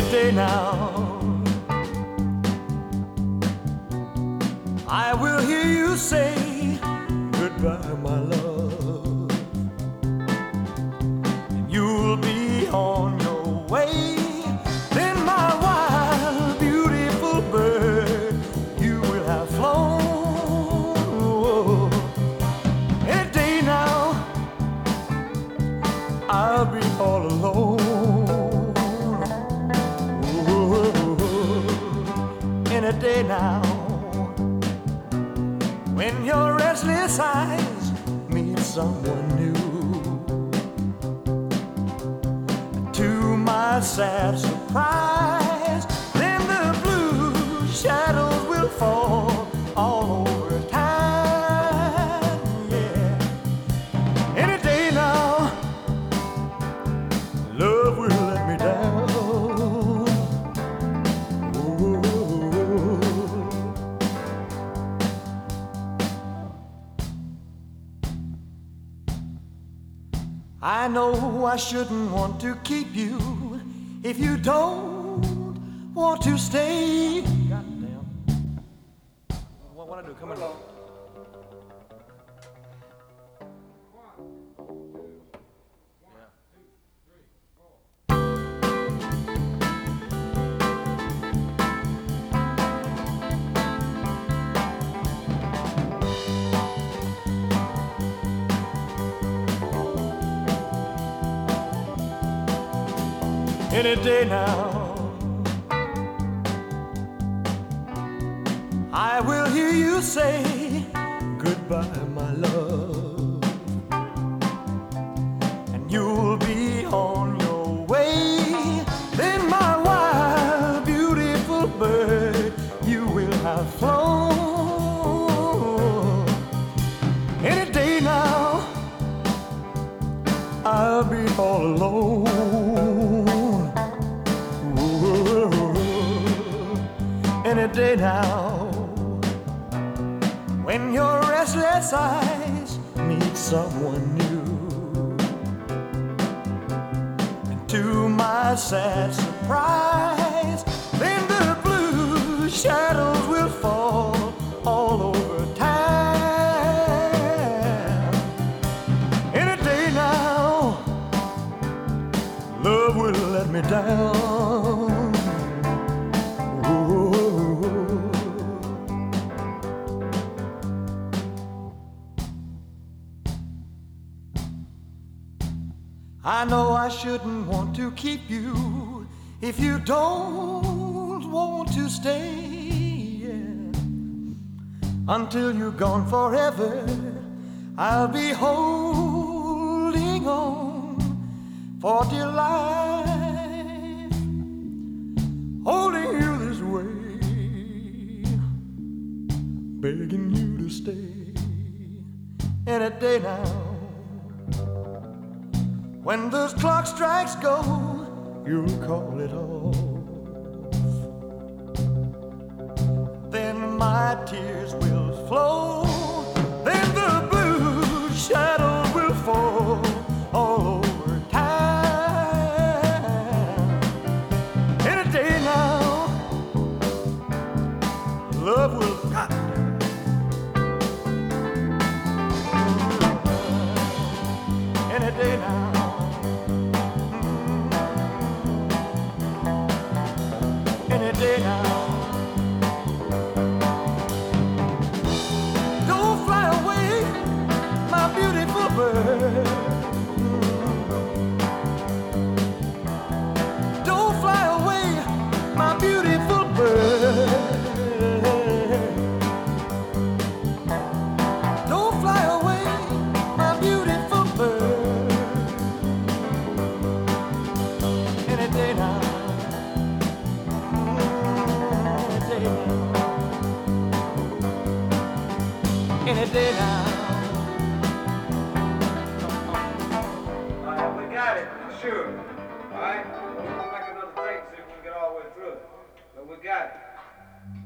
day now, I will hear you say goodbye, my love, and you'll be on your way. Then my wild, beautiful bird, you will have flown. Any day now, I'll be all alone. Any day now, when your restless eyes meet someone new, to my sad surprise, then the blue shadows will fall all over time. Yeah, any day now, love will let me down. I know I shouldn't want to keep you if you don't want to stay. Goddamn. What I do? Come on. Any day now, I will hear you say goodbye, my love, and you'll be on your way. Then my wild, beautiful bird, you will have flown. Any day now, I'll be all alone. Any day now, when your restless eyes meet someone new, and to my sad surprise, then the blue shadows will fall all over town. Any day now, love will let me down. I know I shouldn't want to keep you if you don't want to stay. Yeah. Until you're gone forever, I'll be holding on for dear life, holding you this way, begging you to stay. Any day now, when those clock strikes go, you'll call it off. Then my tears will flow. Then the blue shadows will fall all over town. Any day now, love will any day now. Any day now. Don't fly away, my beautiful bird. Don't fly away, my beautiful bird. Don't fly away, my beautiful bird. Any day now. Any day now. All right, we got it, for sure. All right? We'll make another take, see if we can get all the way through it. But we got it.